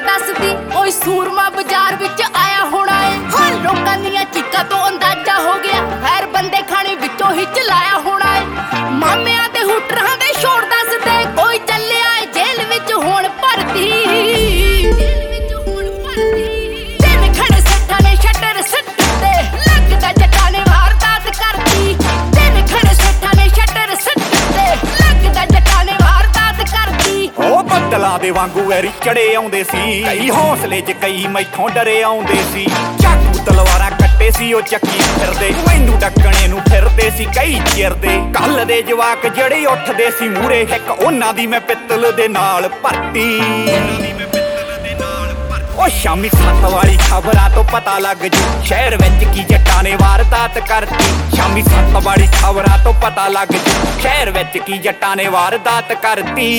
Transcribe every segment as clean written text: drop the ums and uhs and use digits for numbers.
दसदी कोई सूरमा बाजार विच आया होना है। हाँ लोकां दियां चीकां तो अंदाजा हो गया खैर बंदे खाने विचों ही चलाया होना है। मामियां ते हुटरां दे शोर दसदे कोई चलिया जेल विच हुण भरती। दिन खड़े सेठां ने शटर सट्टे लगदा जट्टां ने वारदात करती। दिन खड़े सेठां ने शटर सट्टे लगदा जट्टां ने वारदात करती। ओ बदलां दे वांगू वैरी चढ़े आउंदे सी कई हौसले च कई मैथों डरे आउंदे सी। चाकू तलवारां कट्टे सी ओ ਚੱਕੀ ਫਿਰਦੇ ਮੈਨੂੰ ਡੱਕਣੇ ਨੂੰ ਫਿਰਦੇ ਸੀ ਕਈ ਚਿਰਦੇ। ਕੱਲ ਦੇ ਜਵਾਕ ਜਿਹੜੇ ਉੱਠਦੇ ਸੀ ਮੂਰੇ ਇੱਕ ਉਹਨਾਂ ਦੀ ਮੈਂ ਪਿੱਤਲ ਦੇ ਨਾਲ ਭਰਤੀ। ਉਹ ਸ਼ਾਮੀ 7 ਵਾਲੀ ਖਬਰਾਂ ਤੋਂ ਪਤਾ ਲੱਗ ਜੂ ਸ਼ਹਿਰ ਵਿੱਚ ਕੀ ਜੱਟਾਂ ਨੇ ਵਾਰਦਾਤ ਕਰਤੀ। ਸ਼ਾਮੀ 7 ਵਾਲੀ ਖਬਰਾਂ ਤੋਂ ਪਤਾ ਲੱਗ ਜੂ ਸ਼ਹਿਰ ਵਿੱਚ ਕੀ ਜੱਟਾਂ ਨੇ ਵਾਰਦਾਤ ਕਰਤੀ।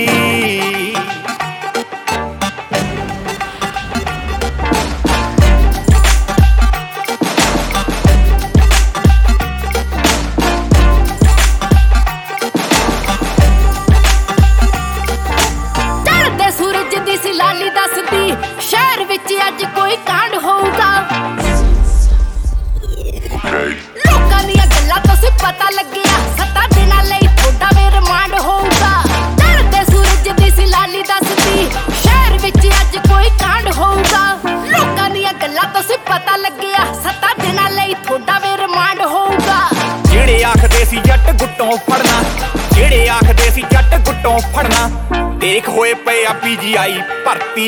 लाली दसदी शहर विच अज कोई कांड होऊगा। लोकां दियां गल्लां तो सी पता लग्गिया 7 दिनां लई थोड़ा वे रिमांड होऊगा। चढ़दे सूरज दी सी लाली दसदी शहर विच अज कोई कांड होऊगा। लोकां दियां गल्लां तो सी पता लग्गिया 7 दिनां लई थोड़ा वे रिमांड होऊगा। ਜਿਹੜੇ ਆਖਦੇ ਸੀ ਜੱਟ ਗੁੱਟੋਂ ਫੜਨਾ ਜਿਹੜੇ ਆਖਦੇ ਸੀ ਜੱਟ ਗੁੱਟੋਂ ਫੜਨਾ ਦੇਖ ਹੋਏ ਪਏ ਆ PGI ਭਰਤੀ।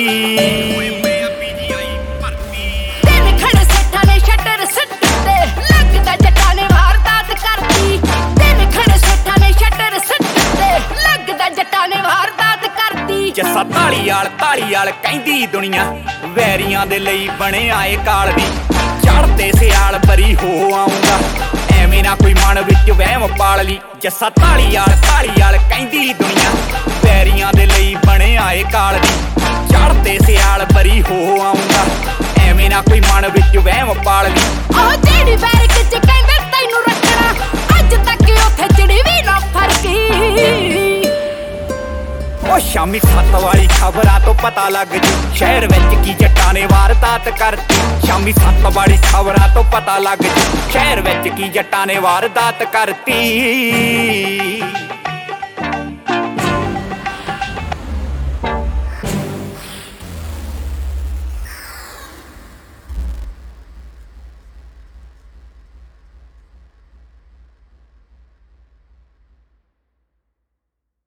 ਦਿਨ ਖੜੇ ਸੇਠਾਂ ਨੇ ਸ਼ਟਰ ਸੱਟਦੇ ਲੱਗਦਾ ਜੱਟਾਂ ਨੇ ਵਾਰਦਾਤ ਕਰਤੀ। ਦਿਨ ਖੜੇ ਸੇਠਾਂ ਨੇ ਸ਼ਟਰ ਸੱਟਦੇ ਲੱਗਦਾ ਜੱਟਾਂ ਨੇ ਵਾਰਦਾਤ ਕਰਤੀ। ਜੱਸਾ ਤਾਲੀਆਲ ਕਹਿੰਦੀ ਦੁਨੀਆ ਵੈਰੀਆਂ ਦੇ ਲਈ ਬਣਿਆ ਏ ਕਾਲ ਵੀ ਚੜ੍ਹਦੇ ਸਿਆਲ ਬਰੀ ਹੋ ਆਉਂਗਾ ਐਵੇਂ ਨਾ ਕੋਈ ਮਨ ਵਿੱਚ ਵਹਿਮ ਪਾਲ ਲਈ। ਜੱਸਾ ਤਾਲੀਆਲ ਕਹਿੰਦੀ ਦੁਨੀਆ ਵੈਰੀਆਂ ਦੇ ਲਈ ਬਣਿਆ ਏ ਕਾਲ ਵੀ ਚੜ੍ਹਦੇ ਸਿਆਲ ਬਰੀ ਹੋ ਆਉਂਗਾ ਐਵੇਂ ਨਾ ਕੋਈ ਮਨ ਵਿੱਚ ਵਹਿਮ ਪਾਲ ਲਈ। ਉਹ ਜਿਹੜੀ ਬੈਰਕ ਚ ਕਹਿੰਦੇ ਤੈਨੂੰ ਰੱਖਣਾ ਅੱਜ ਤੱਕ ਉੱਥੇ ਚਿੜੀ ਵੀ ਨਾ ਫਰਕੀ। ਉਹ ਸ਼ਾਮੀ 7 ਵਾਲੀ ਖਬਰਾਂ ਤੋਂ ਪਤਾ ਲੱਗ ਜੂ ਸ਼ਹਿਰ ਵਿੱਚ ਕੀ ਜੱਟਾਂ ਨੇ ਵਾਰਦਾਤ ਕਰਤੀ। ਸ਼ਾਮੀ 7 ਵਾਲੀ ਖਬਰਾਂ ਤੋਂ ਪਤਾ ਲੱਗ ਜੂ ਸ਼ਹਿਰ ਵਿੱਚ ਕੀ ਜੱਟਾਂ ਨੇ ਵਾਰਦਾਤ ਕਰਤੀ।